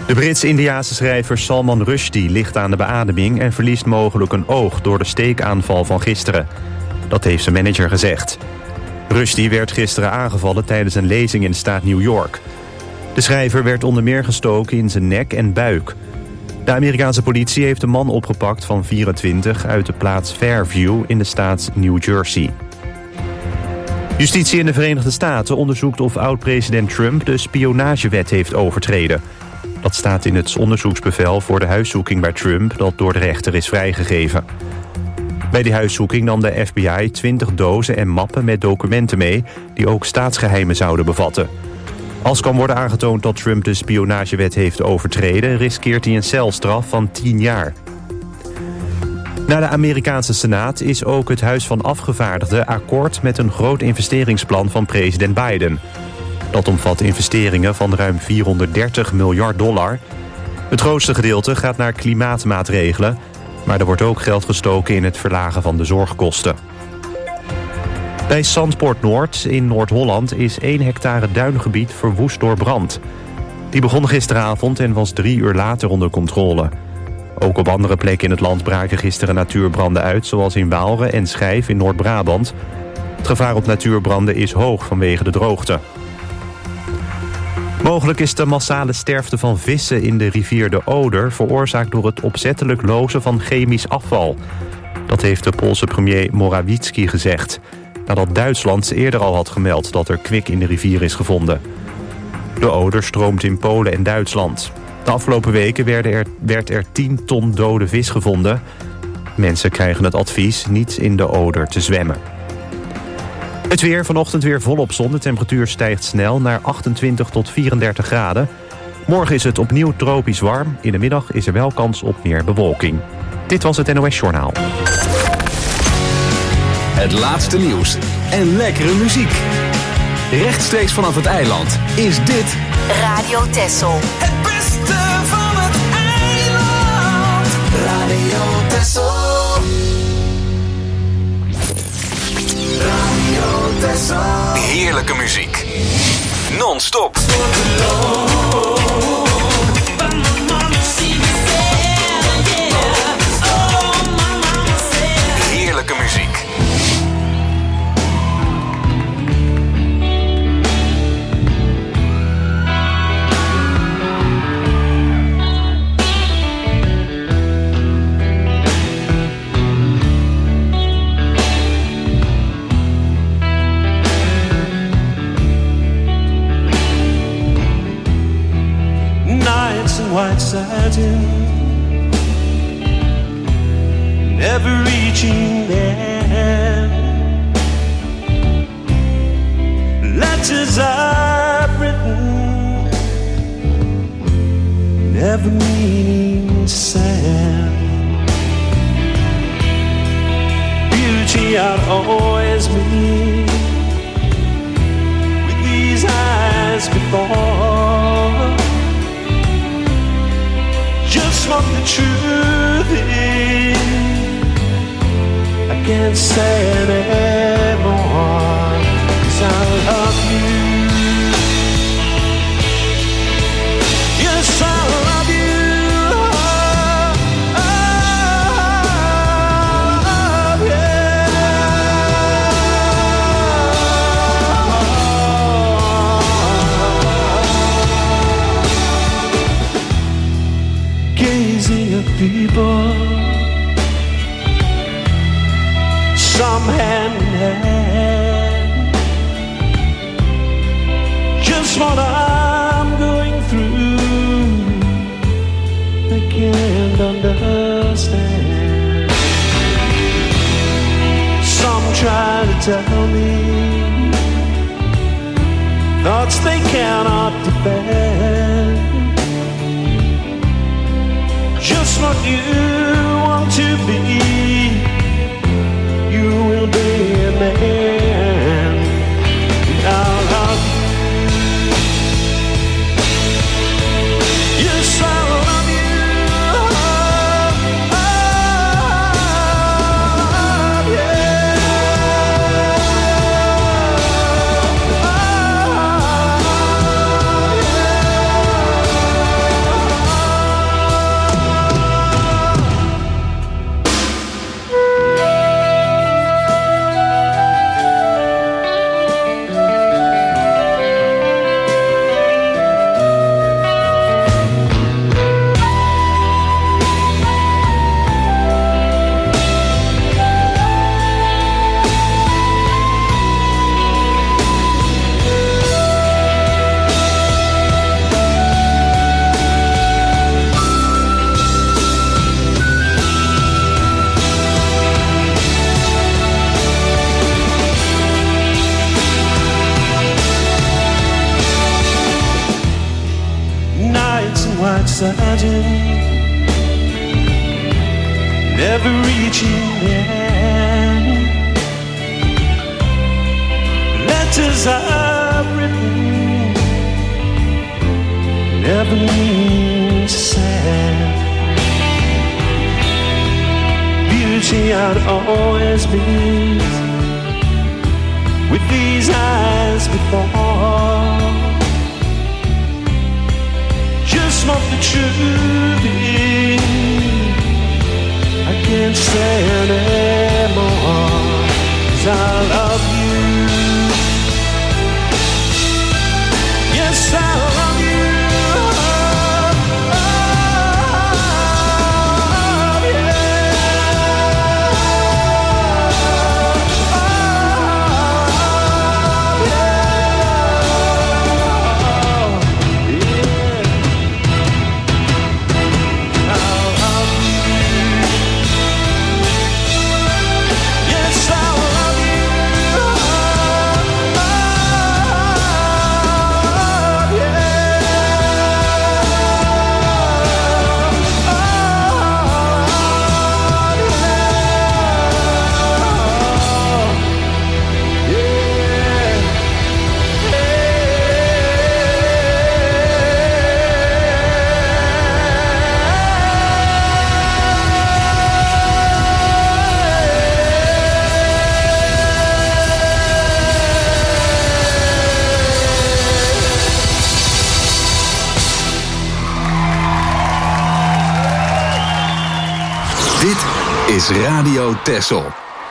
De Brits-Indiase schrijver Salman Rushdie ligt aan de beademing en verliest mogelijk een oog door de steekaanval van gisteren. Dat heeft zijn manager gezegd. Rushdie werd gisteren aangevallen tijdens een lezing in de staat New York. De schrijver werd onder meer gestoken in zijn nek en buik. De Amerikaanse politie heeft een man opgepakt van 24 uit de plaats Fairview in de staat New Jersey. Justitie in de Verenigde Staten onderzoekt of oud-president Trump de spionagewet heeft overtreden. Dat staat in het onderzoeksbevel voor de huiszoeking bij Trump dat door de rechter is vrijgegeven. Bij die huiszoeking nam de FBI 20 dozen en mappen met documenten mee die ook staatsgeheimen zouden bevatten. Als kan worden aangetoond dat Trump de spionagewet heeft overtreden, riskeert hij een celstraf van 10 jaar. Na de Amerikaanse Senaat is ook het Huis van Afgevaardigden akkoord met een groot investeringsplan van president Biden. Dat omvat investeringen van ruim $430 miljard. Het grootste gedeelte gaat naar klimaatmaatregelen, maar er wordt ook geld gestoken in het verlagen van de zorgkosten. Bij Zandpoort Noord in Noord-Holland is 1 hectare duingebied verwoest door brand. Die begon gisteravond en was 3 uur later onder controle. Ook op andere plekken in het land braken gisteren natuurbranden uit, zoals in Waalre en Schijf in Noord-Brabant. Het gevaar op natuurbranden is hoog vanwege de droogte. Mogelijk is de massale sterfte van vissen in de rivier de Oder veroorzaakt door het opzettelijk lozen van chemisch afval. Dat heeft de Poolse premier Morawiecki gezegd, nadat Duitsland eerder al had gemeld dat er kwik in de rivier is gevonden. De Oder stroomt in Polen en Duitsland. De afgelopen weken werd er 10 ton dode vis gevonden. Mensen krijgen het advies niet in de Oder te zwemmen. Het weer, vanochtend weer volop zon. De temperatuur stijgt snel naar 28 tot 34 graden. Morgen is het opnieuw tropisch warm. In de middag is er wel kans op meer bewolking. Dit was het NOS Journaal. Het laatste nieuws en lekkere muziek. Rechtstreeks vanaf het eiland is dit Radio Texel. Het beste van het eiland. Radio Texel. Radio Texel. heerlijke muziek. Non-stop. Heerlijke muziek. White satin, never reaching there. Letters I've written, never meaning to send. Beauty I'd always meet with these eyes before. Just what the truth is, I can't say anymore, 'cause I love you. Yes, I love you. Oh, yeah. Gazing at people, some hand in hand, just what I'm going through, I can't understand. Some try to tell me thoughts they cannot defend. Just what you want to be, you will be a man. I'll love you. Yes, I'll love you. Oh, yeah. Oh, yeah. white satin, never reaching there. Letters I've written never mean to send. Beauty I'd always meet with these eyes before. Just what the truth is, I can't say anymore, 'cause I love you. Yes, I love you. Is Radio Texel.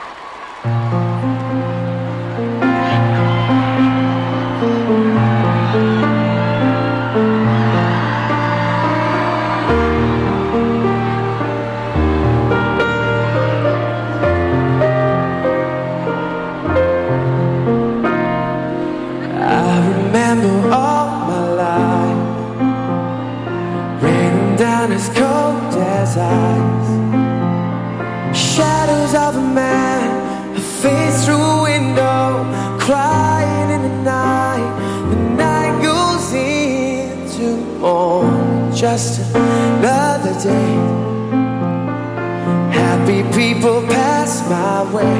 Just another day. Happy people pass my way.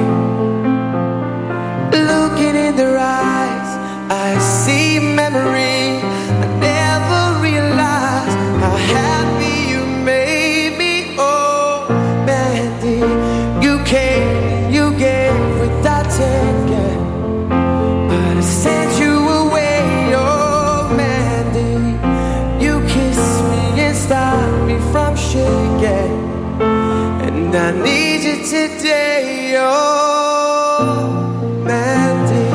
Looking in their eyes, I see memory. I never realized how happy you made me. Oh, Mandy, you came, you gave without taking, but I sent you away. Oh, Mandy, you kissed me and stopped me from shaking, and I need you today. Oh, Mandy.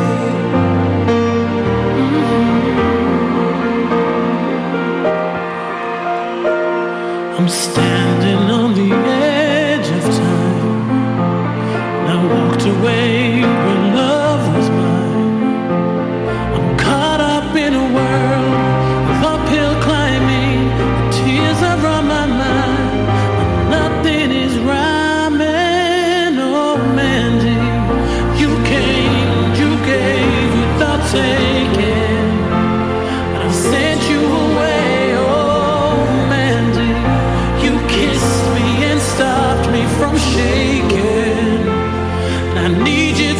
I'm standing on the edge of time. I walked away when love was mine. I'm caught up in a world of uphill climbing. The tears are on my mind, and nothing is rhyming. Oh, Mandy, you came, you gave without taking, and I sent you away. Oh, Mandy, you kissed me and stopped me from shaking, and I need you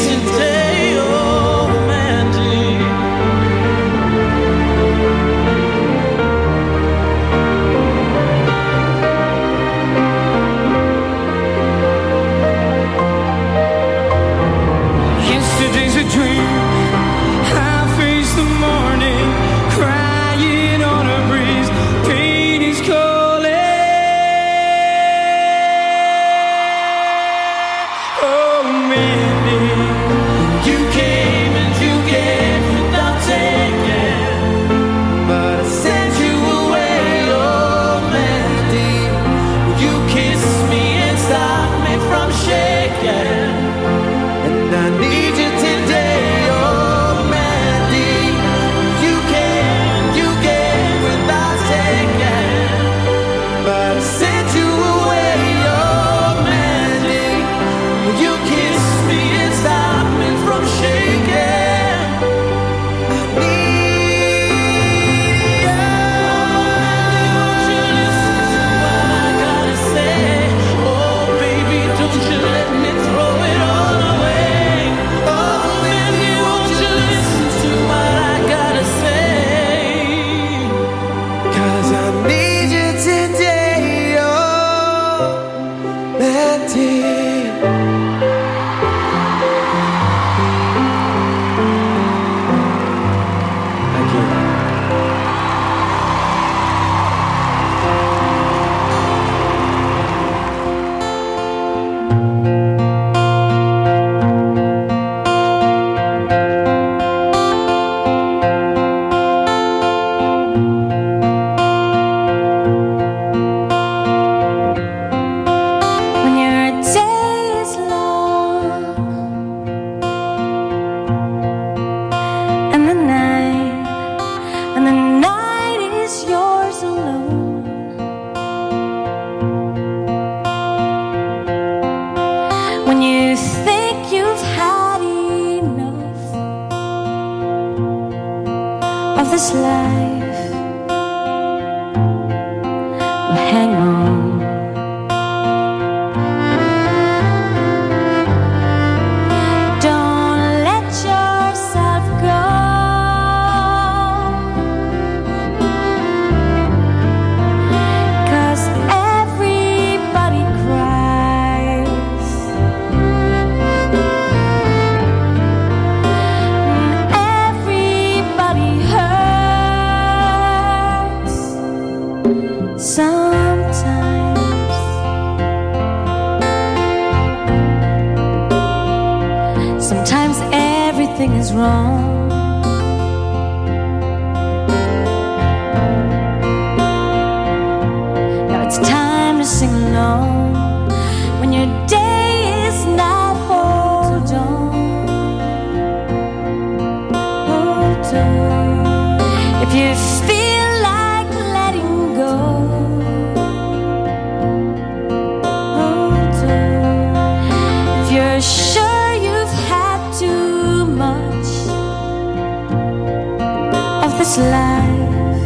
Sometimes everything is wrong. Now it's time to sing along when your day is not. Hold on, hold on. If you feel like letting go, hold on. If you're sure you've had too much of this life,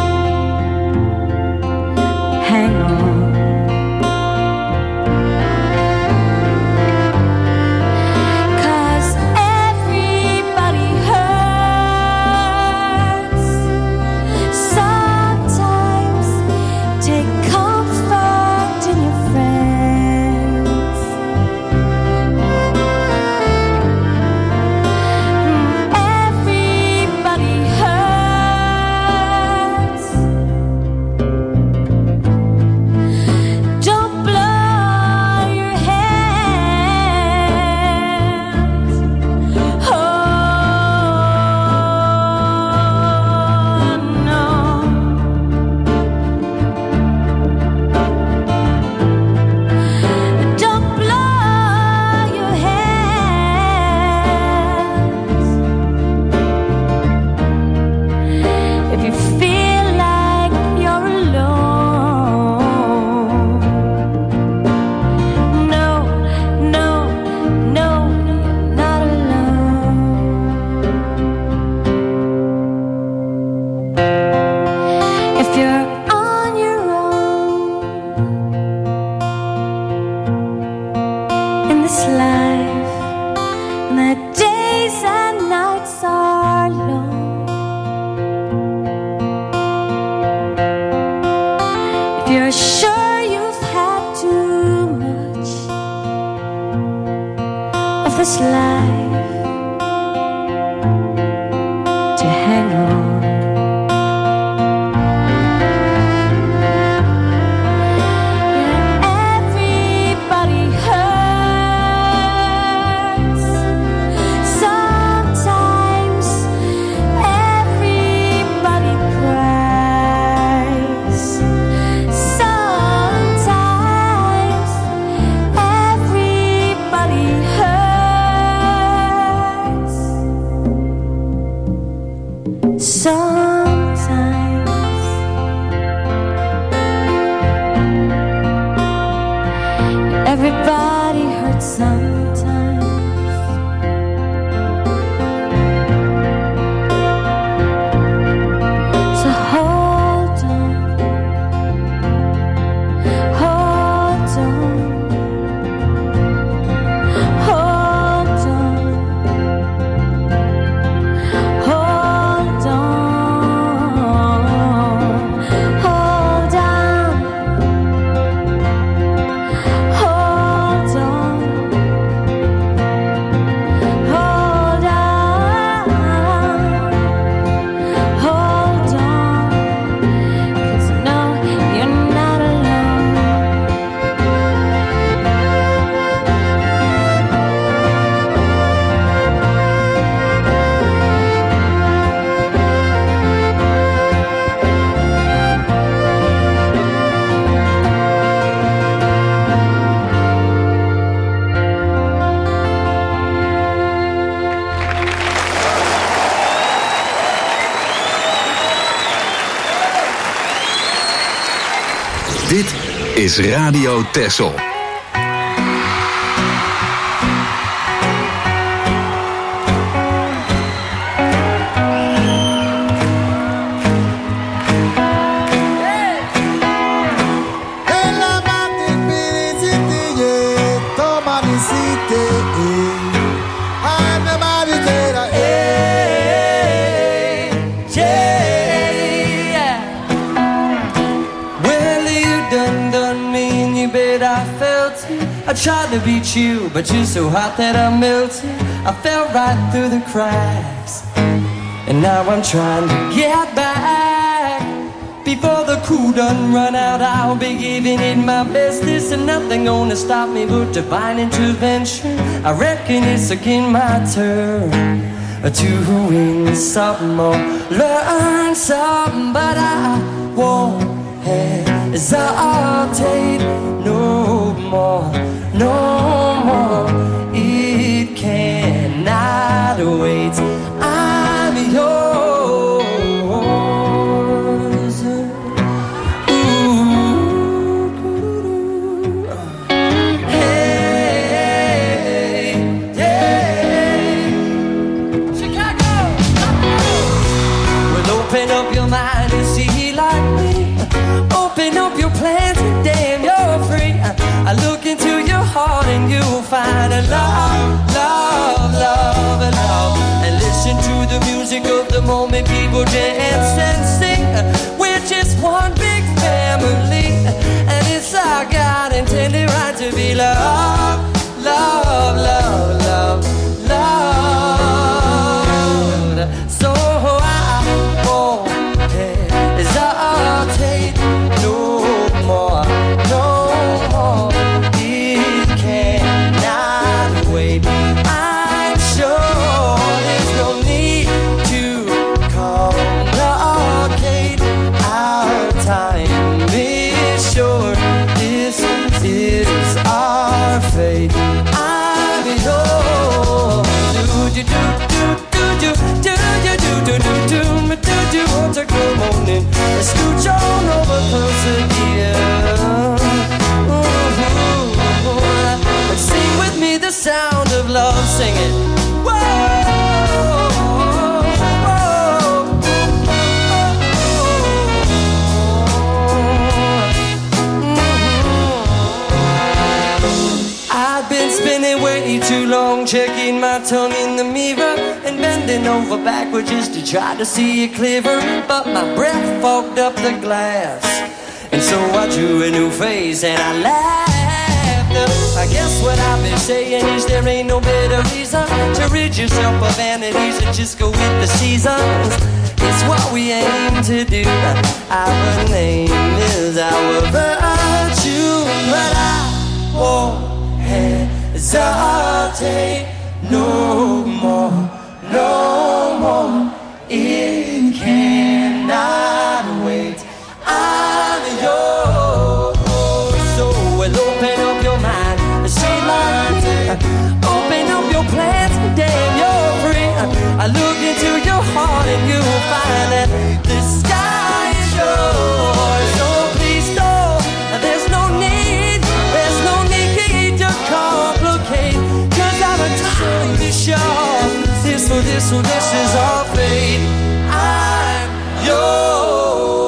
hang on. 'Cause everybody hurts. Sometimes take comfort in your friends. Everybody hurts. Don't blow your hands. Oh no. Don't blow your hands. If you feel like you're alone, no, no, no, you're not alone. If you're on your own in this life, and the days and nights are long, if you're sure you've had too much of this life, to hang on. Everybody hurts. Sometimes everybody cries. Sometimes everybody hurts. Sometimes everybody hurts sometimes. So hold on, hold on, hold on, hold on, hold on, hold on, hold on, hold on, 'cause no, you're not alone. Dit is Radio Texel. Well, you done me and you bet I felt it. I tried to beat you, but you're so hot that I melted. I fell right through the cracks, and now I'm trying to get back. Before the cool done run out, I'll be giving it my best. This and nothing gonna stop me but divine intervention. I reckon it's again my turn to win something more, learn something, but I won't hesitate no more, no more. It cannot wait. I'm yours. And you'll find a love, love, love, and love. And listen to the music of the moment. People dance and sing. We're just one big family, and it's our God intended right to be love, love, love, love, love. So I won't hesitate no more, no more. I'm sure there's no need to complicate our time. Be sure this is our fate. I'm yours. Do do do do do do do do do do do do. Take the morning, scooch on over closer here. Sing with me the sound of love, sing it. Whoa, whoa, I've been spinning way too long, checking my tongue in the mirror and bending over backwards just to try to see it clearer. But my breath fogged up the glass, and so I drew a new face and I laughed. I guess what I've been saying is there ain't no better reason to rid yourself of vanities and just go with the seasons. It's what we aim to do. Our name is our virtue, but I won't hesitate no more, no more. It cannot wait. I'm yours. So we'll open up your mind, say like open up your plans, damn you're free. I look into your heart and you'll find that the sky is yours. So please don't, there's no need to complicate, 'cause I'm entirely sure this is our fate. I'm yours.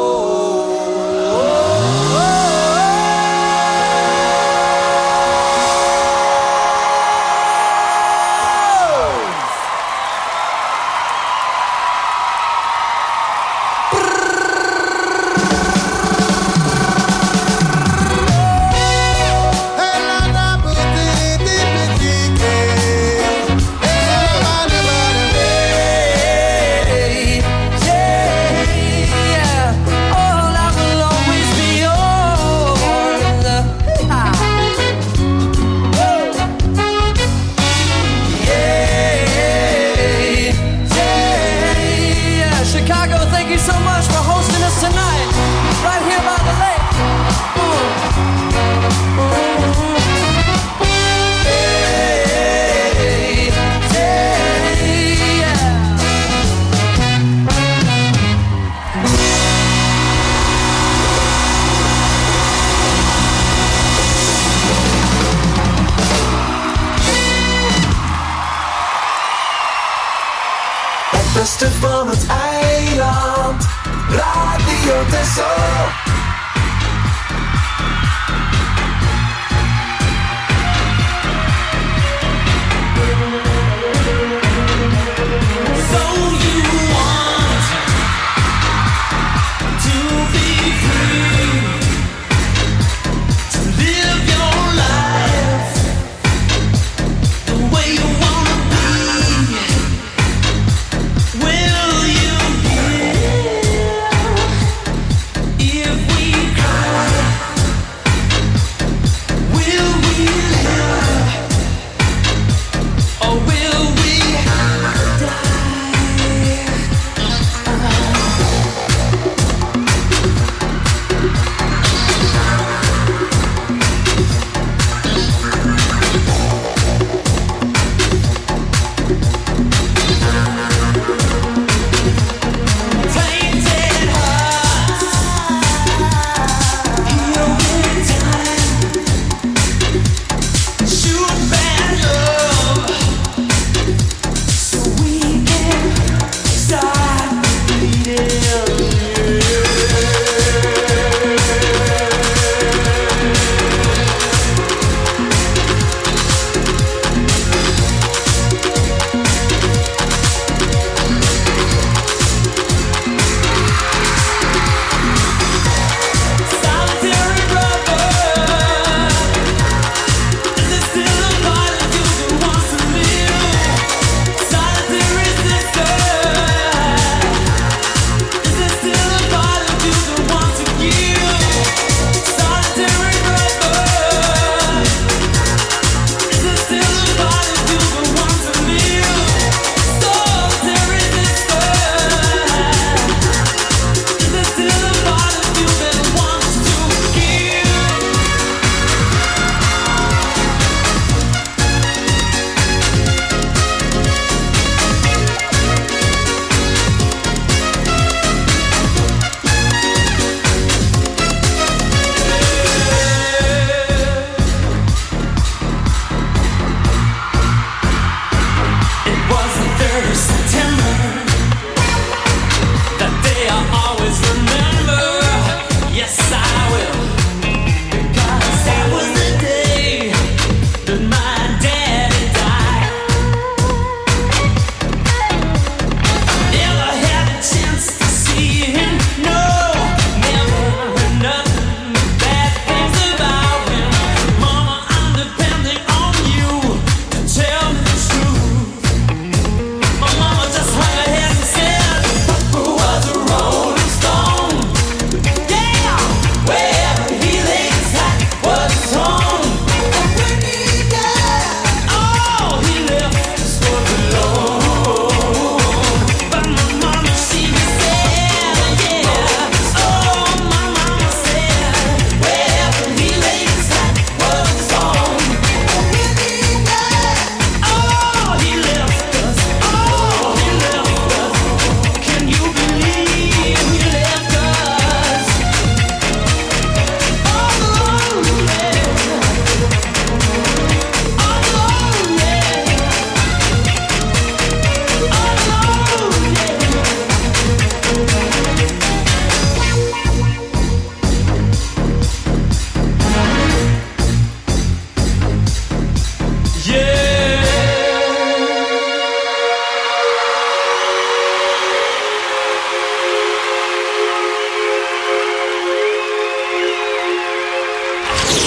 beste van het eiland. Radio Texel.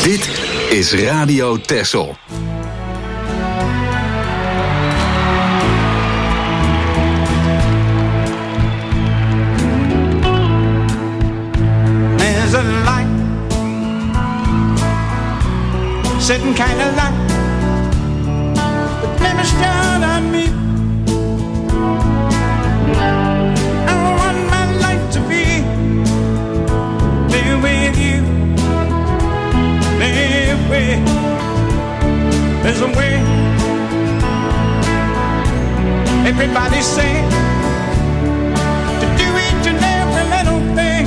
Dit is Radio Texel. There's a light sitting kind of light, but never shine on me. I want my life to be there with you. There's a way. Everybody's saying to do each and every little thing,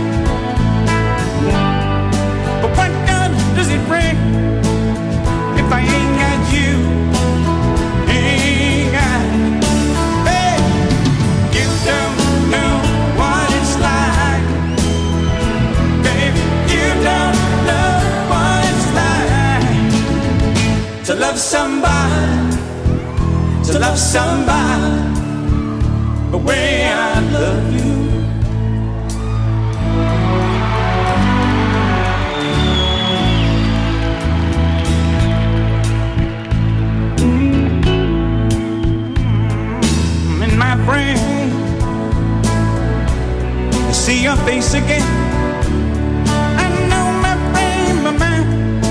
but what good does it bring if I ain't got you? Ain't got. Hey, you don't know what it's like, baby. You don't know what it's like to love somebody, to love somebody the way I love you. In my brain, I see your face again. I know my brain, my mind.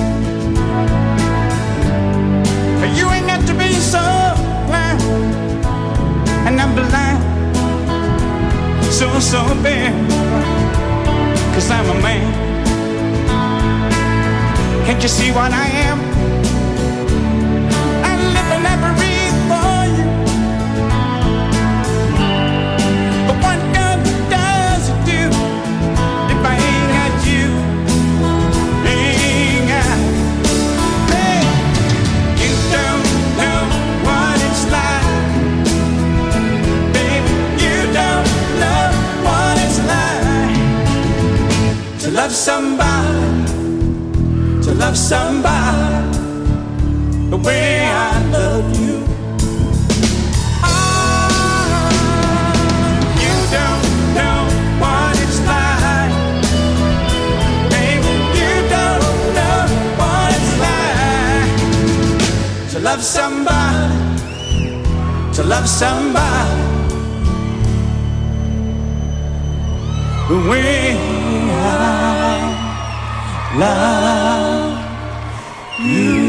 You ain't got to be so blind, and I'm blind, so bad, 'cause I'm a man. Can't you see what I am? I live and I breathe for you, but what good does it do if I ain't got you? Ain't got. Hey, you don't know what it's like, baby. You don't know what it's like to love somebody, to love somebody the way I love you. Oh, you don't know what it's like, baby. You don't know what it's like to love somebody, to love somebody the way I love you.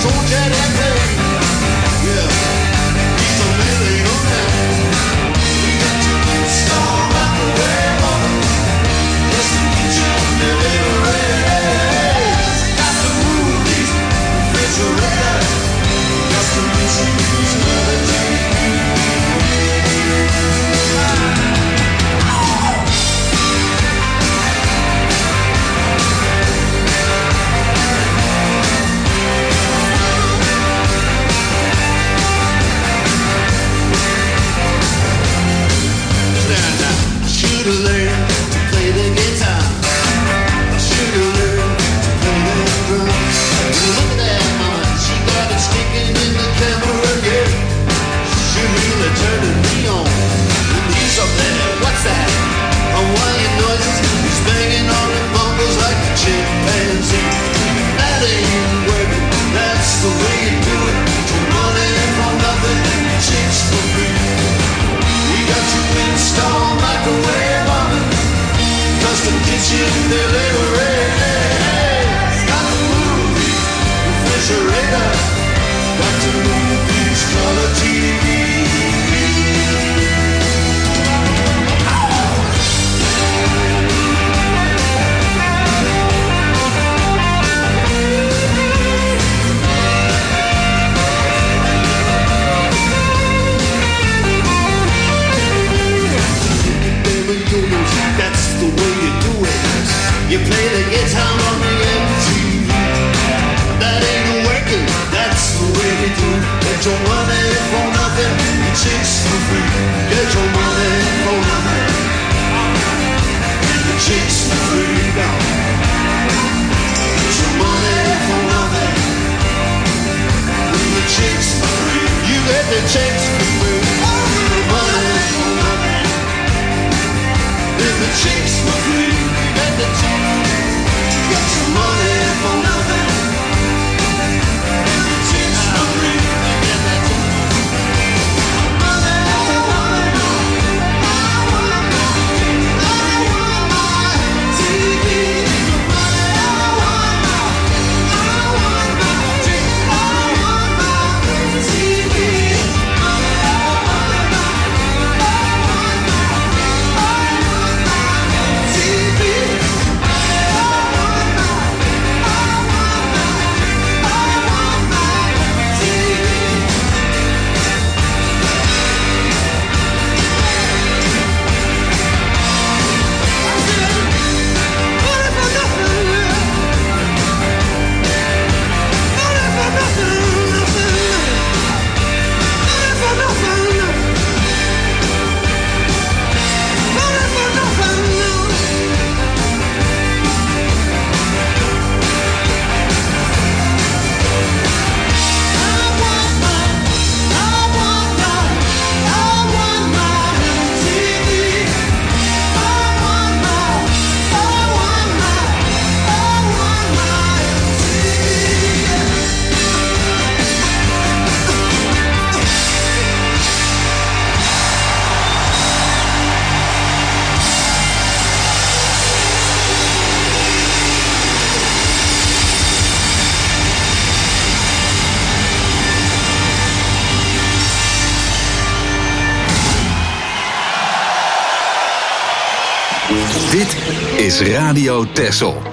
Dit is Radio Texel.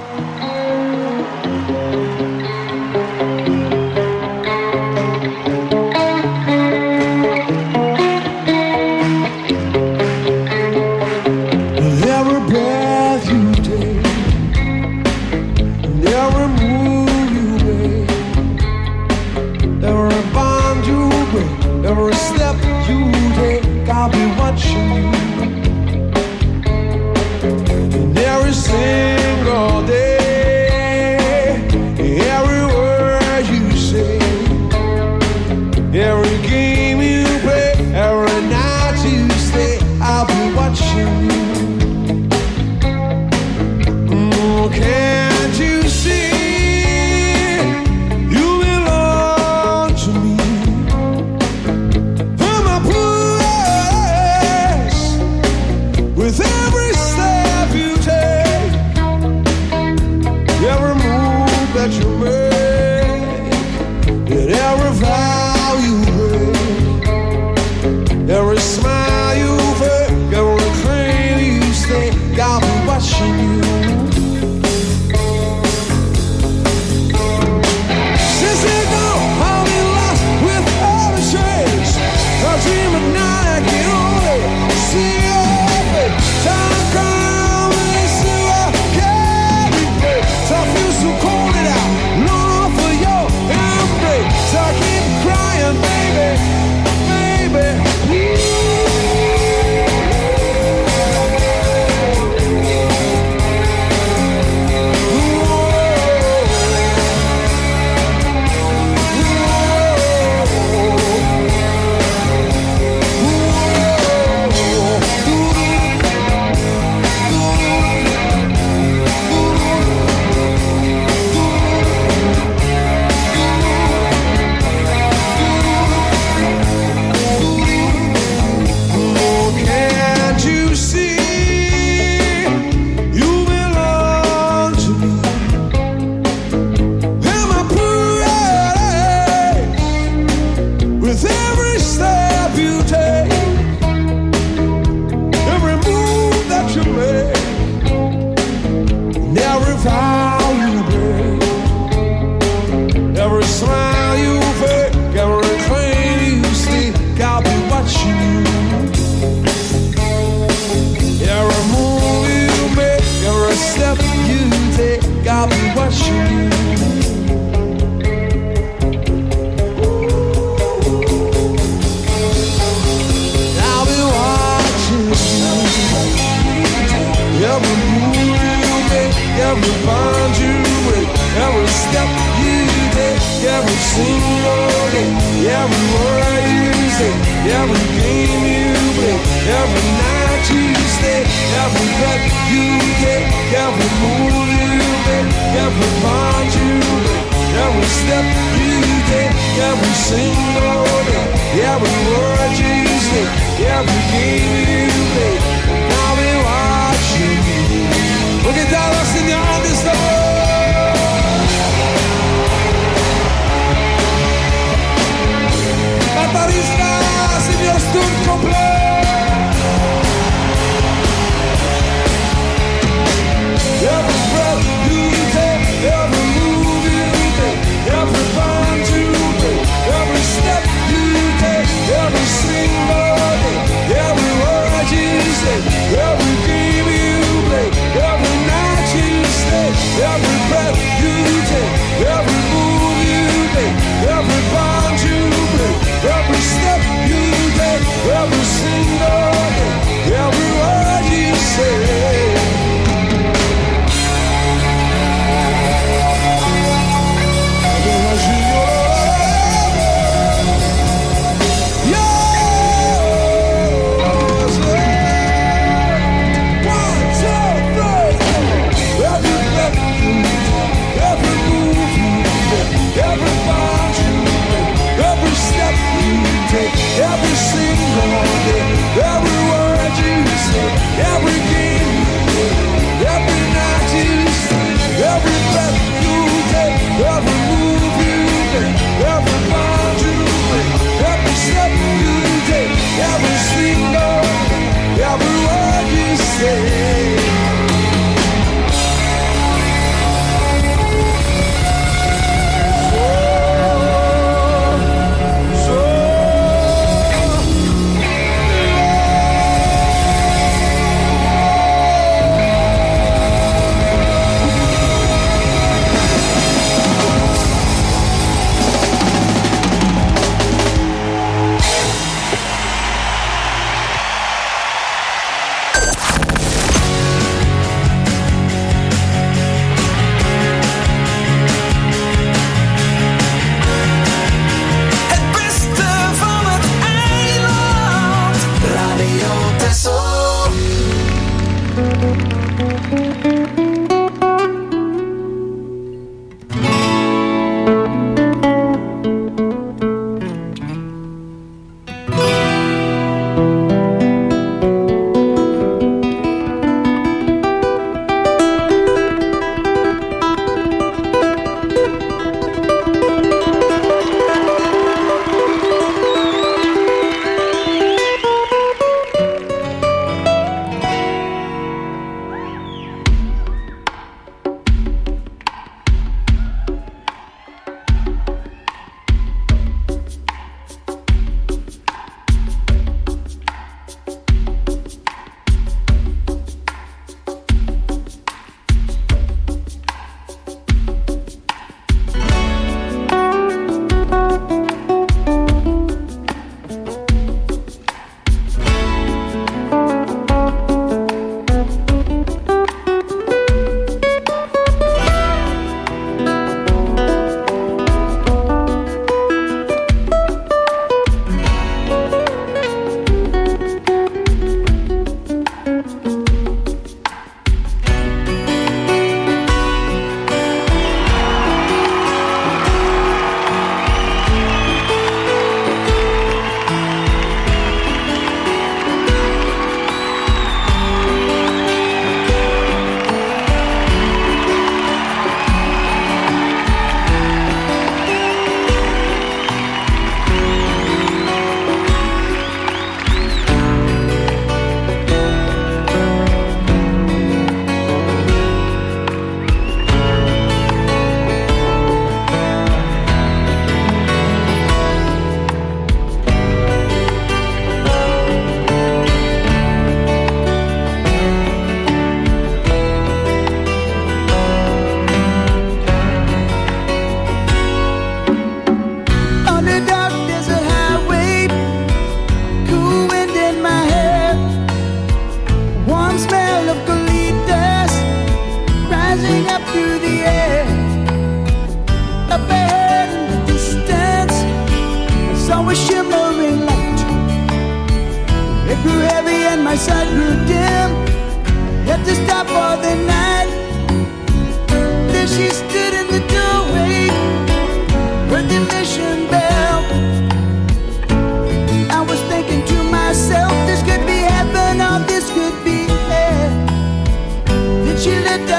With every step you take vow you break, every smile you fake, every claim you sleep, I'll be watching you. Every move you make, every step you take, I'll be watching you. I'll be watching you. Every move you make, every bond you break, every step you take, every single day, every word you say, every game you play, every night you stay, every breath you take, every move you make, every bond you break, every step you take, every single day, every word you say, every game you play, I'll be watching you. Look at that, Señor, this baterista, señor Stone Copeland. Every breath you take, every move you make, every bond you break, every step you take, every single day, every word you say,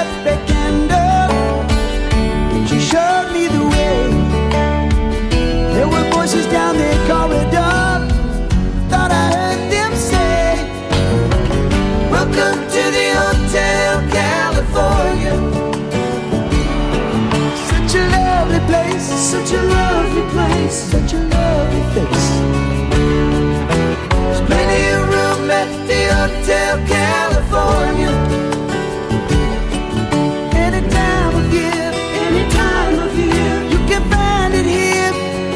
up a candle. She showed me the way. There were voices down the corridor. Thought I heard them say, welcome to the Hotel California. Such a lovely place, such a lovely place, such a lovely face. There's plenty of room at the Hotel California. Any time of year, you can find it here.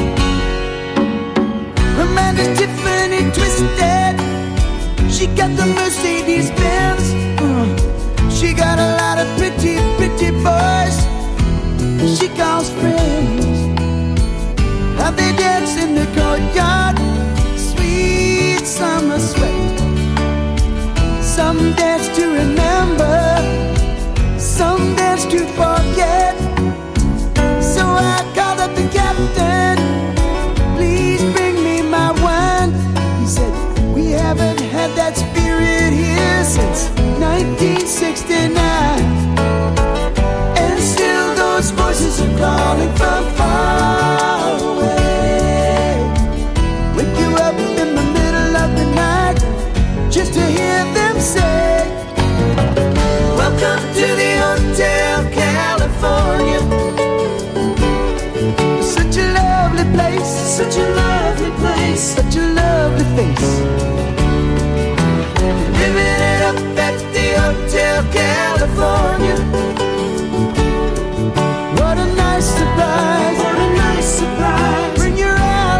Her mind is Tiffany twisted. She got the Mercedes Benz. She got a lot of pretty, pretty boys she calls friends. How they dance in the courtyard, sweet summer sweat. Some dance to remember, some dance to forget. So I called up the captain, please bring me my wine. He said, we haven't had that spirit here since 1969. And still those voices are calling from far away. Wake you up in the middle of the night just to hear them say, welcome to the Hotel California. Such a lovely place, such a lovely place, such a lovely face. Living it up at the Hotel California. What a nice surprise, what a nice surprise. Bring your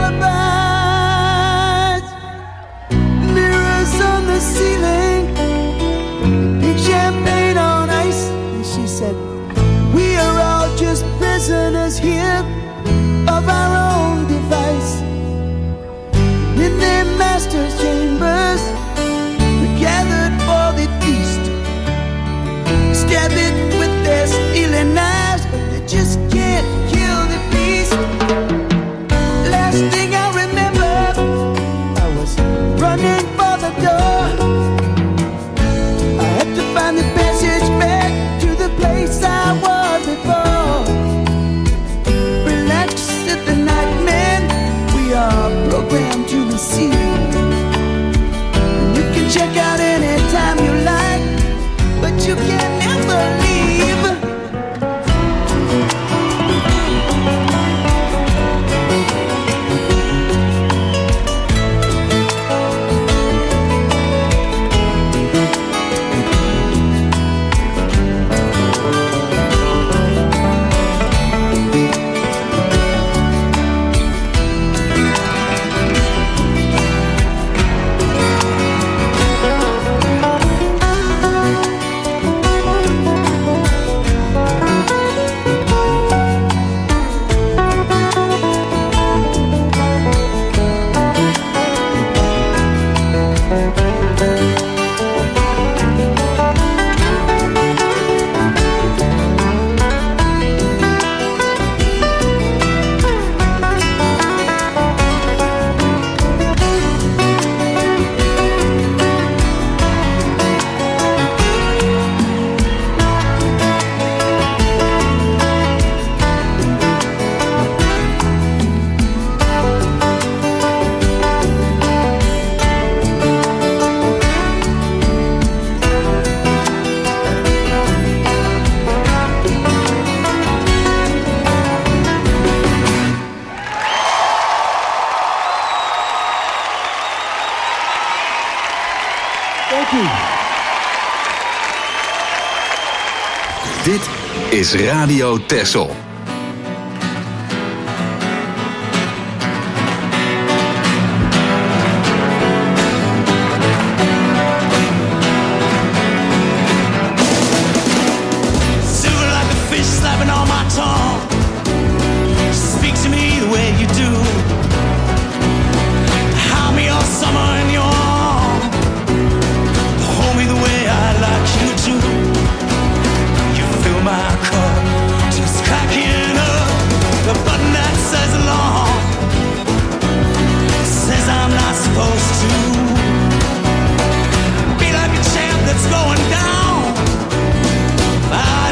alibis. Mirrors on the ceiling, big champagne on ice. And she said, we are all just prisoners here of our own device. In their master's chambers, we gathered for the feast. Stab it with their stealing knives, but they just can't kill the beast. Last thing I remember, I was running for the door. I had to find the passage back to the place I was before. Relax, said the nightman, we are programmed to receive. And you can check out anytime you like, but you can never leave. Dit is Radio Texel. Going down.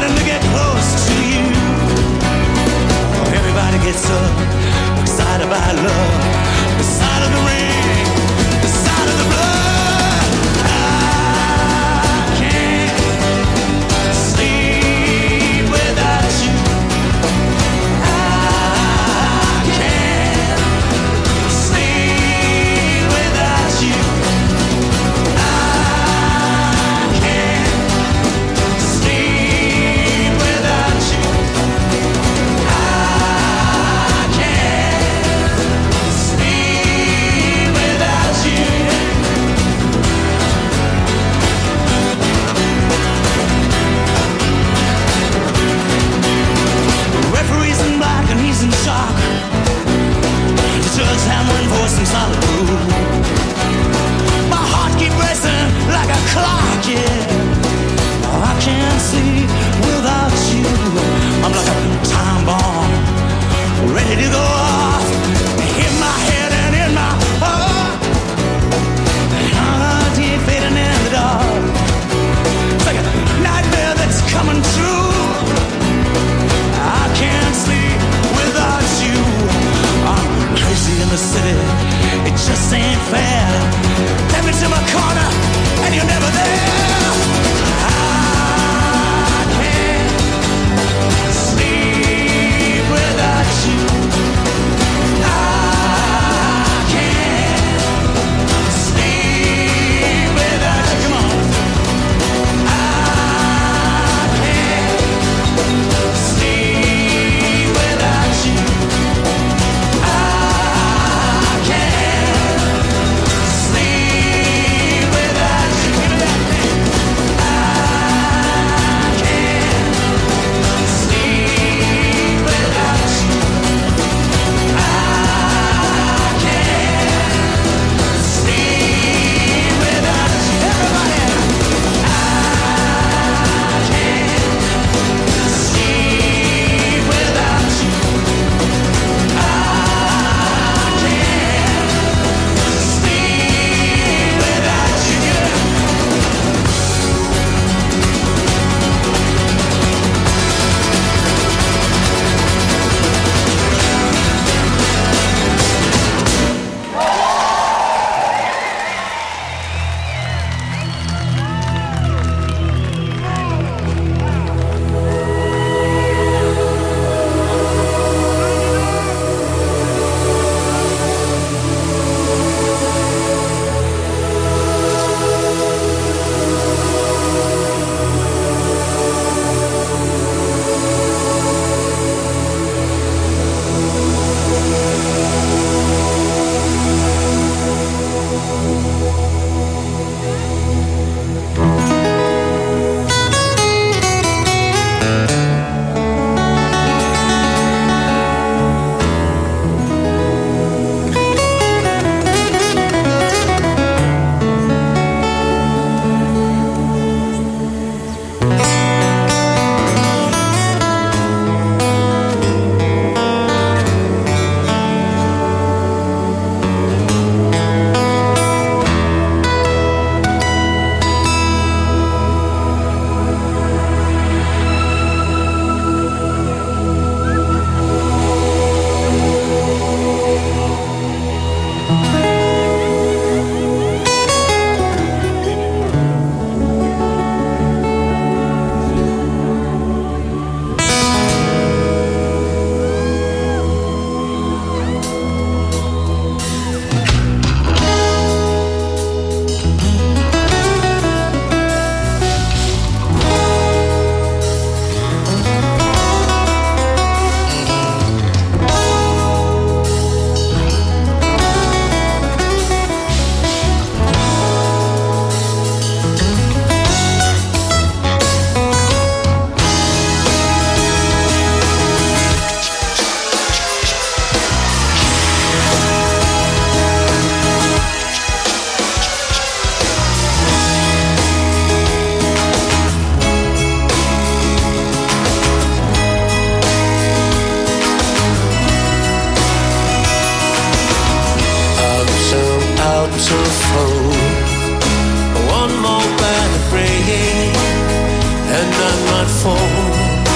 unfold. One more bad break, and I might fall.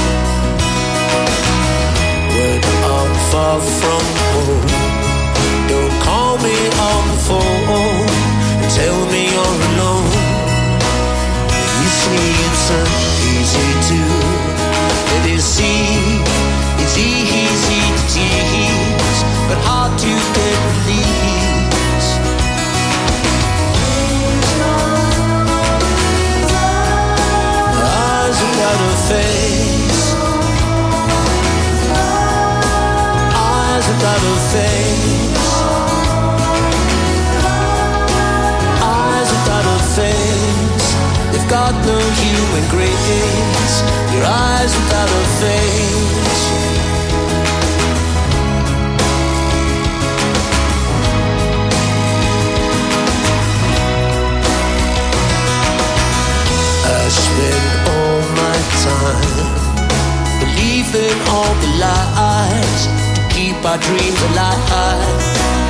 When I'm far from home, don't call me on the phone and tell me you're alone. You see, it's easy to, it is it's easy to tease, but hard to get release. Eyes without a face, eyes without a face, eyes without a face. They've got no human grace. Your eyes without a face. I spend all my time believing all the lies to keep our dreams alive.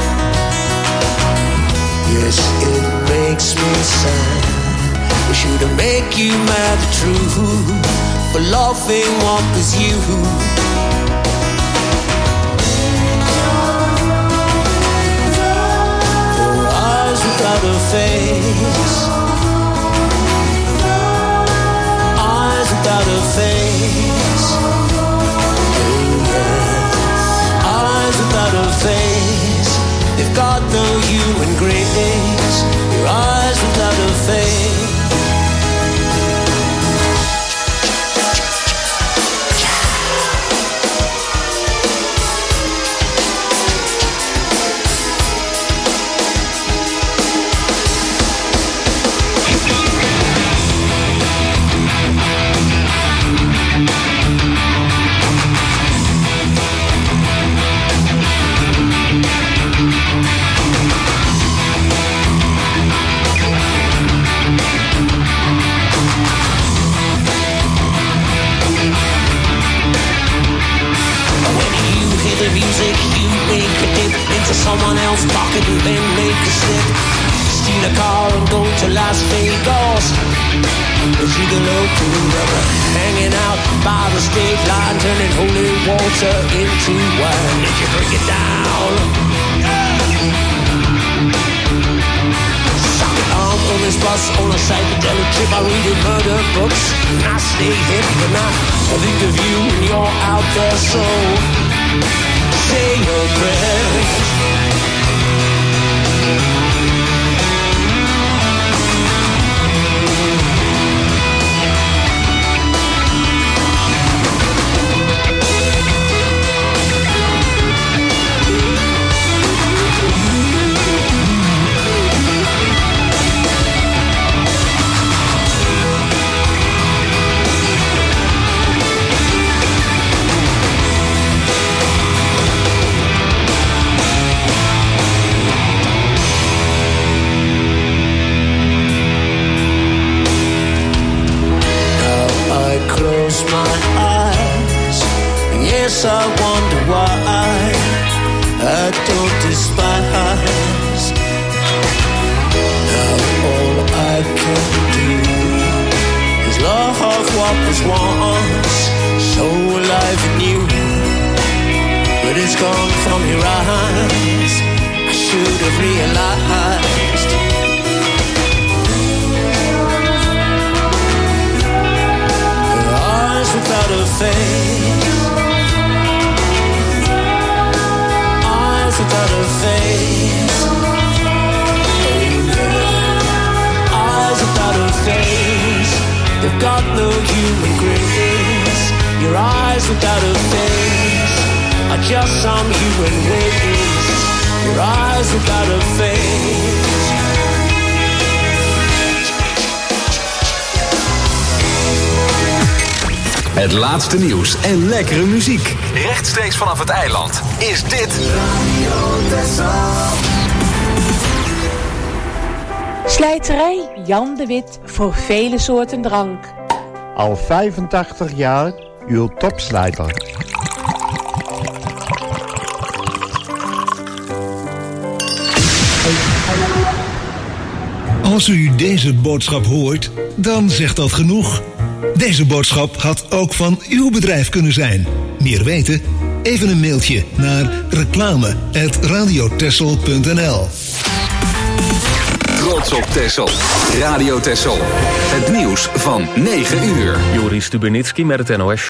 Yes, it makes me sad. We shouldn't make you mad, true, for loving what was you. For eyes without a face, eyes without a face, oh yeah. Eyes without a face, they've got no human grace. Your eyes without a face. Someone else pocket and then make a slip. Steal a car and go to Las Vegas. As you go to rubber, hanging out by the state line, turning holy water into wine. If you break it down, socket arm on this bus on a psychedelic trip. I read murder books and I stay hip, and I think of you when you're out there. So say your prayers. Close my eyes, yes, I wonder why I don't despise. Now all I can do is love what was once so alive and new, but it's gone from your eyes. I should have realized. Without a face, eyes without a face, oh yeah. Eyes without a face, they've got no human grace. Your eyes without a face are just some human ways. Your eyes without a face. Het laatste nieuws en lekkere muziek. Rechtstreeks vanaf het eiland is dit Radio Texel. Slijterij Jan de Wit voor vele soorten drank. Al 85 jaar uw topslijter. Als u deze boodschap hoort, dan zegt dat genoeg. Deze boodschap had ook van uw bedrijf kunnen zijn. Meer weten? Even een mailtje naar reclame@radiotessel.nl. Trots op Texel. Radio Texel. Het nieuws van 9 uur. Joris Stubenitski met het NOS.